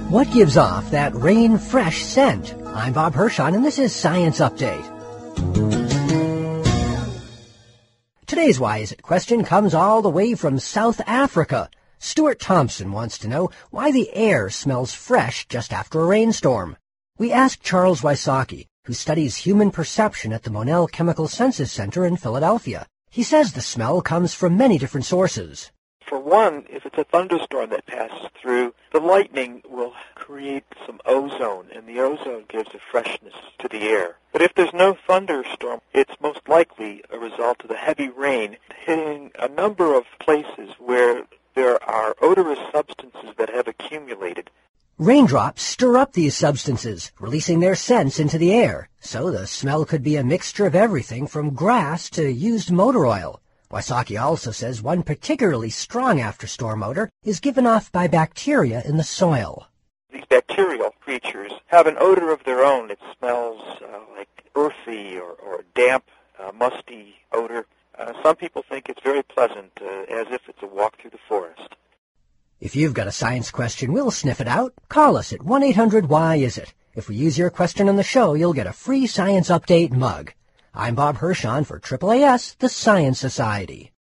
What gives off that rain fresh scent? I'm Bob Hirschon, and this is Science Update. Today's Why Is It question comes all the way from South Africa. Stuart Thompson wants to know why the air smells fresh just after a rainstorm. We asked Charles Wysocki, who studies human perception at the Monell Chemical Senses Center in Philadelphia. He says the smell comes from many different sources. For one, if it's a thunderstorm that passes through, the lightning will create some ozone, and the ozone gives a freshness to the air. But if there's no thunderstorm, it's most likely a result of the heavy rain hitting a number of places where there are odorous substances that have accumulated. Raindrops stir up these substances, releasing their scents into the air, so the smell could be a mixture of everything from grass to used motor oil. Wysocki also says one particularly strong after-storm odor is given off by bacteria in the soil. These bacterial creatures have an odor of their own. It smells like earthy or damp, musty odor. Some people think it's very pleasant, as if it's a walk through the forest. If you've got a science question, we'll sniff it out. Call us at 1-800-WHY-IS-IT. If we use your question on the show, you'll get a free Science Update mug. I'm Bob Hirschon for AAAS, the Science Society.